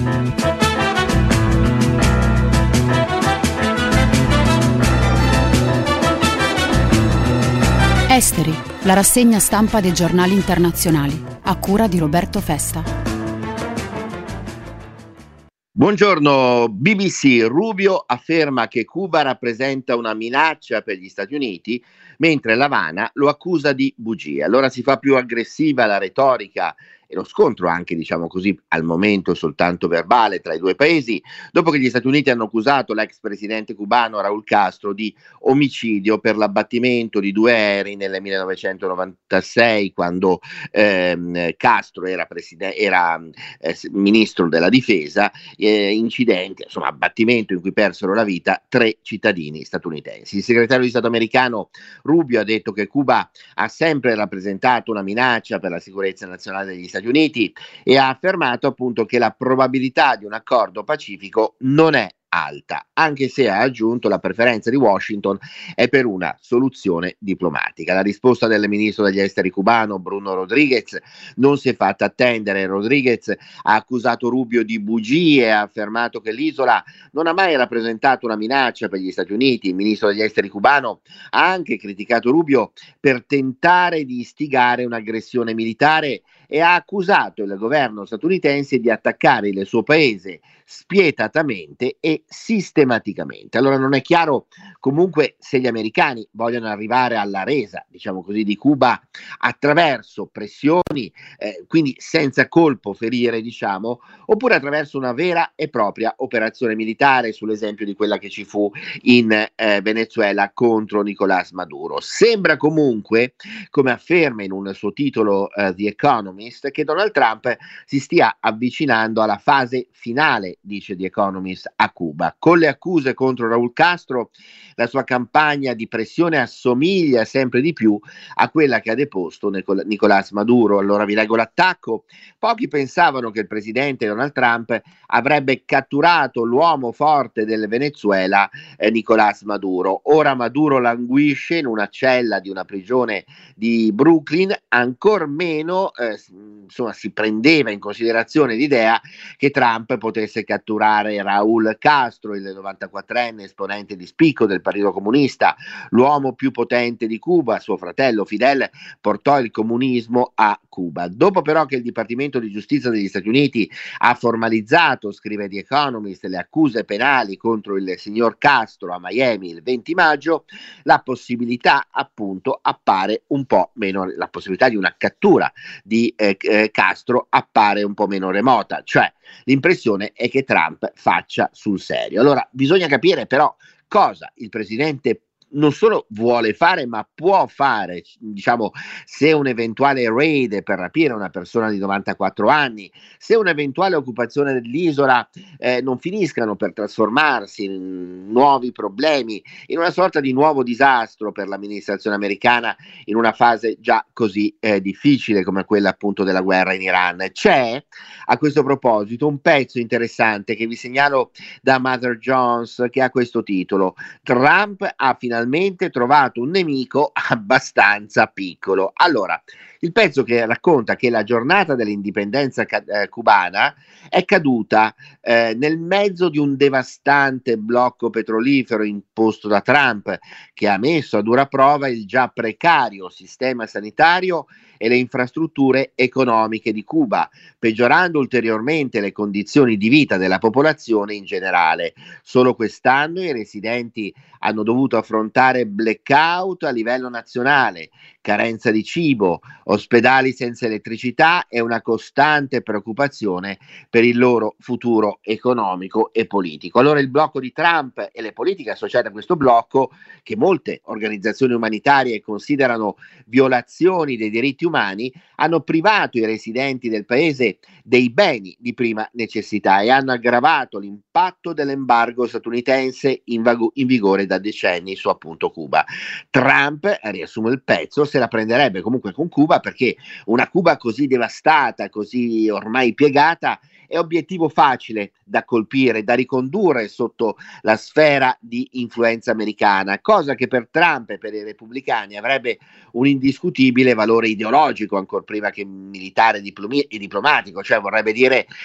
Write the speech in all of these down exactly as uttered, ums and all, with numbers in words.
Esteri, la rassegna stampa dei giornali internazionali, a cura di Roberto Festa. Buongiorno, B B C. Rubio afferma che Cuba rappresenta una minaccia per gli Stati Uniti, mentre l'Havana lo accusa di bugie. Allora si fa più aggressiva la retorica e lo scontro anche, diciamo così, al momento soltanto verbale tra i due paesi, dopo che gli Stati Uniti hanno accusato l'ex presidente cubano Raúl Castro di omicidio per l'abbattimento di due aerei nel millenovecentonovantasei, quando ehm, Castro era, preside- era eh, ministro della difesa, eh, incidente, insomma abbattimento in cui persero la vita tre cittadini statunitensi. Il segretario di Stato americano Rubio ha detto che Cuba ha sempre rappresentato una minaccia per la sicurezza nazionale degli Stati Uniti e ha affermato appunto che la probabilità di un accordo pacifico non è alta, anche se ha aggiunto la preferenza di Washington è per una soluzione diplomatica. La risposta del ministro degli esteri cubano Bruno Rodriguez non si è fatta attendere. Rodriguez ha accusato Rubio di bugie e ha affermato che l'isola non ha mai rappresentato una minaccia per gli Stati Uniti. Il ministro degli esteri cubano ha anche criticato Rubio per tentare di istigare un'aggressione militare e ha accusato il governo statunitense di attaccare il suo paese spietatamente e sistematicamente. Allora non è chiaro comunque se gli americani vogliono arrivare alla resa, diciamo così, di Cuba attraverso pressioni, eh, quindi senza colpo ferire, diciamo, oppure attraverso una vera e propria operazione militare, sull'esempio di quella che ci fu in eh, Venezuela contro Nicolás Maduro. Sembra comunque, come afferma in un suo titolo eh, The Economist, che Donald Trump si stia avvicinando alla fase finale, dice The Economist, a Cuba. Con le accuse contro Raúl Castro, la sua campagna di pressione assomiglia sempre di più a quella che ha deposto Nicol- Nicolás Maduro. Allora vi leggo l'attacco. Pochi pensavano che il presidente Donald Trump avrebbe catturato l'uomo forte del Venezuela, eh, Nicolás Maduro. Ora Maduro languisce in una cella di una prigione di Brooklyn, ancor meno eh, insomma si prendeva in considerazione l'idea che Trump potesse catturare Raúl Castro, il novantaquattrenne esponente di spicco del Partito Comunista, l'uomo più potente di Cuba. Suo fratello Fidel portò il comunismo a Cuba. Dopo però che il Dipartimento di Giustizia degli Stati Uniti ha formalizzato, scrive The Economist, le accuse penali contro il signor Castro a Miami il venti maggio, la possibilità appunto appare un po' meno, la possibilità di una cattura di eh, eh, Castro appare un po' meno remota, cioè l'impressione è che Trump faccia sul serio. Allora bisogna capire però cosa il presidente non solo vuole fare, ma può fare, diciamo, se un eventuale raid per rapire una persona di novantaquattro anni, se un'eventuale occupazione dell'isola eh, non finiscano per trasformarsi in nuovi problemi, in una sorta di nuovo disastro per l'amministrazione americana in una fase già così eh, difficile come quella appunto della guerra in Iran. C'è a questo proposito un pezzo interessante che vi segnalo da Mother Jones, che ha questo titolo: Trump ha finalmente trovato un nemico abbastanza piccolo. Allora, il pezzo che racconta che la giornata dell'indipendenza ca- eh, cubana è caduta eh, nel mezzo di un devastante blocco petrolifero imposto da Trump, che ha messo a dura prova il già precario sistema sanitario e le infrastrutture economiche di Cuba, peggiorando ulteriormente le condizioni di vita della popolazione in generale. Solo quest'anno i residenti hanno dovuto affrontare blackout a livello nazionale, carenza di cibo, ospedali senza elettricità e una costante preoccupazione per il loro futuro economico e politico. Allora il blocco di Trump e le politiche associate a questo blocco, che molte organizzazioni umanitarie considerano violazioni dei diritti umani, hanno privato i residenti del paese dei beni di prima necessità e hanno aggravato l'impatto dell'embargo statunitense in, vago- in vigore da decenni su appunto Cuba. Trump, riassumo il pezzo, se la prenderebbe comunque con Cuba, perché una Cuba così devastata, così ormai piegata, è obiettivo facile da colpire, da ricondurre sotto la sfera di influenza americana, cosa che per Trump e per i repubblicani avrebbe un indiscutibile valore ideologico, ancor prima che militare diplomi- e diplomatico, cioè vorrebbe dire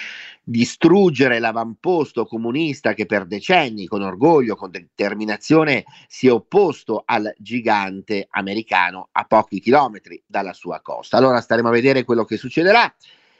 distruggere l'avamposto comunista che per decenni, con orgoglio, con determinazione, si è opposto al gigante americano a pochi chilometri dalla sua costa. Allora staremo a vedere quello che succederà.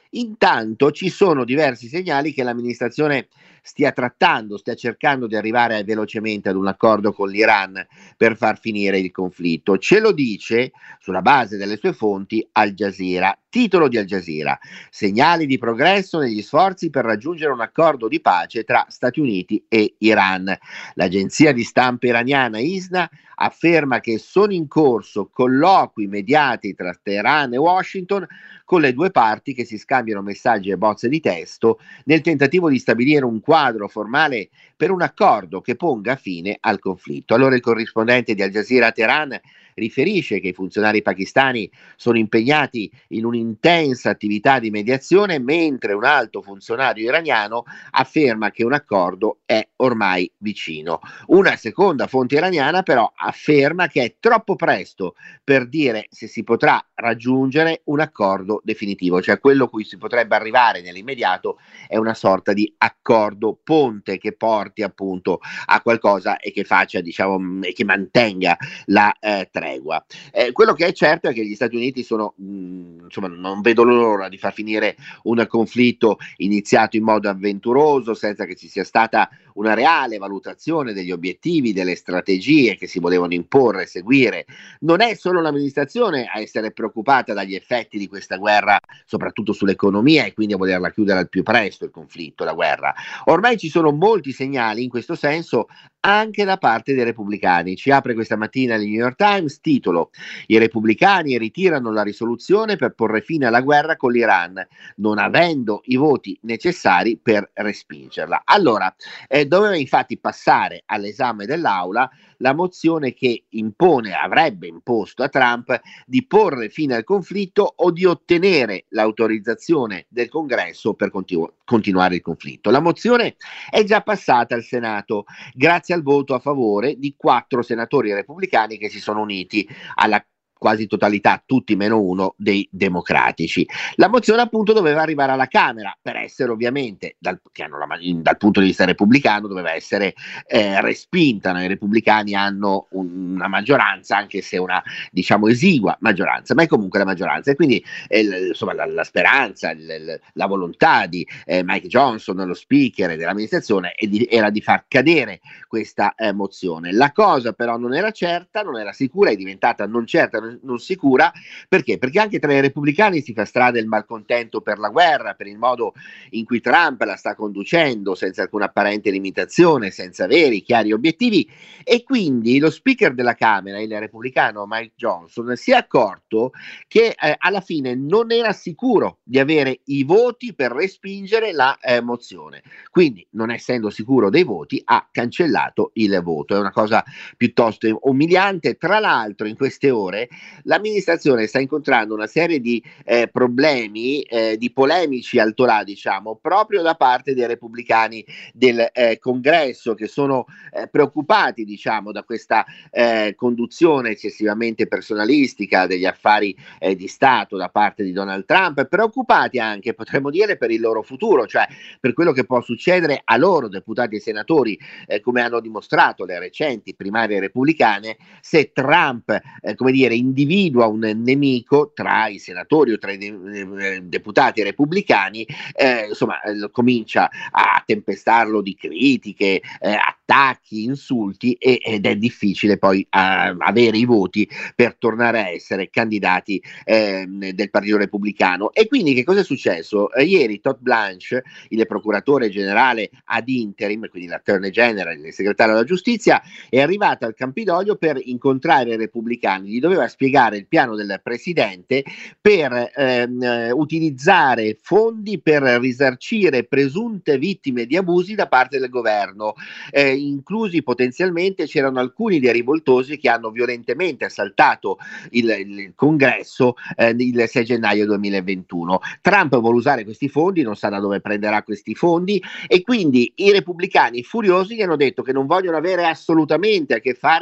Intanto ci sono diversi segnali che l'amministrazione stia trattando, stia cercando di arrivare velocemente ad un accordo con l'Iran per far finire il conflitto. Ce lo dice, sulla base delle sue fonti, Al Jazeera. Titolo di Al Jazeera: segnali di progresso negli sforzi per raggiungere un accordo di pace tra Stati Uniti e Iran. L'agenzia di stampa iraniana ISNA afferma che sono in corso colloqui immediati tra Teheran e Washington con le due parti che si scambiano messaggi e bozze di testo nel tentativo di stabilire un quadro formale per un accordo che ponga fine al conflitto. Allora il corrispondente di Al Jazeera a Teheran riferisce che i funzionari pakistani sono impegnati in un'intensa attività di mediazione, mentre un alto funzionario iraniano afferma che un accordo è ormai vicino. Una seconda fonte iraniana però afferma che è troppo presto per dire se si potrà raggiungere un accordo definitivo, cioè quello a cui si potrebbe arrivare nell'immediato è una sorta di accordo ponte che porti appunto a qualcosa e che faccia, diciamo, e che mantenga la eh, tregua. Eh, quello che è certo è che gli Stati Uniti sono, mh, insomma, non vedo l'ora di far finire un conflitto iniziato in modo avventuroso, senza che ci sia stata una reale valutazione degli obiettivi, delle strategie che si volevano imporre e seguire. Non è solo l'amministrazione a essere preoccupata dagli effetti di questa guerra, soprattutto sull'economia, e quindi a volerla chiudere al più presto il conflitto, la guerra. Ormai ci sono molti segnali in questo senso anche da parte dei repubblicani. Ci apre questa mattina il New York Times, titolo: i repubblicani ritirano la risoluzione per porre fine alla guerra con l'Iran, non avendo i voti necessari per respingerla. Allora, eh, doveva infatti passare all'esame dell'Aula la mozione che impone, avrebbe imposto a Trump di porre fine al conflitto o di ottenere l'autorizzazione del Congresso per continu- continuare il conflitto. La mozione è già passata al Senato grazie al voto a favore di quattro senatori repubblicani che si sono uniti alla quasi totalità, tutti meno uno, dei democratici. La mozione appunto doveva arrivare alla Camera per essere ovviamente, dal, che hanno la, dal punto di vista repubblicano, doveva essere eh, respinta. No? I repubblicani hanno un, una maggioranza, anche se una, diciamo, esigua maggioranza, ma è comunque la maggioranza. E quindi eh, l, insomma la, la speranza, l, la volontà di eh, Mike Johnson, lo speaker dell'amministrazione, di, era di far cadere questa eh, mozione. La cosa però non era certa, non era sicura, è diventata non certa, non sicura. Perché? Perché anche tra i repubblicani si fa strada il malcontento per la guerra, per il modo in cui Trump la sta conducendo senza alcuna apparente limitazione, senza veri chiari obiettivi, e quindi lo speaker della Camera, il repubblicano Mike Johnson, si è accorto che eh, alla fine non era sicuro di avere i voti per respingere la eh, mozione, quindi non essendo sicuro dei voti ha cancellato il voto. È una cosa piuttosto umiliante. Tra l'altro in queste ore l'amministrazione sta incontrando una serie di eh, problemi, eh, di polemici altolà, diciamo, proprio da parte dei repubblicani del eh, Congresso, che sono eh, preoccupati, diciamo, da questa eh, conduzione eccessivamente personalistica degli affari eh, di Stato da parte di Donald Trump, preoccupati anche, potremmo dire, per il loro futuro, cioè per quello che può succedere a loro, deputati e senatori, eh, come hanno dimostrato le recenti primarie repubblicane, se Trump, eh, come dire, individua un nemico tra i senatori o tra i de- deputati repubblicani, eh, insomma, eh, comincia a tempestarlo di critiche, eh, attacchi, insulti, e, ed è difficile poi eh, avere i voti per tornare a essere candidati eh, del Partito Repubblicano. E quindi che cosa è successo? Eh, ieri Todd Blanche, il procuratore generale ad interim, quindi l'attorney general, il segretario della giustizia, è arrivato al Campidoglio per incontrare i repubblicani. Gli doveva spiegare il piano del presidente per ehm, utilizzare fondi per risarcire presunte vittime di abusi da parte del governo, eh, inclusi potenzialmente c'erano alcuni dei rivoltosi che hanno violentemente assaltato il, il congresso eh, il sei gennaio duemilaventuno. Trump vuole usare questi fondi, non sa da dove prenderà questi fondi, e quindi i repubblicani furiosi gli hanno detto che non vogliono avere assolutamente a che fare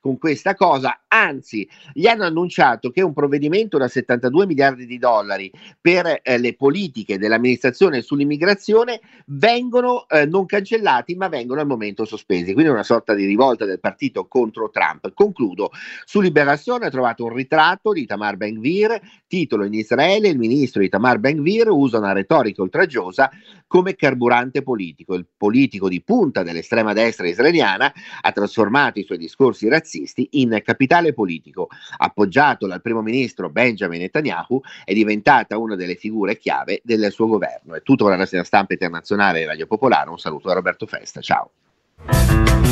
con questa cosa, anzi gli hanno annunciato che un provvedimento da settantadue miliardi di dollari per eh, le politiche dell'amministrazione sull'immigrazione vengono eh, non cancellati ma vengono al momento sospesi, quindi una sorta di rivolta del partito contro Trump. Concludo, su Liberazione ha trovato un ritratto di Itamar Ben-Gvir, titolo: in Israele il ministro Itamar Ben-Gvir usa una retorica oltraggiosa come carburante politico. Il politico di punta dell'estrema destra israeliana ha trasformato i suoi discorsi razzisti in capitale politico. Appoggiato dal primo ministro Benjamin Netanyahu, è diventata una delle figure chiave del suo governo. È tutto per la rassegna stampa internazionale di Radio Popolare. Un saluto da Roberto Festa, ciao.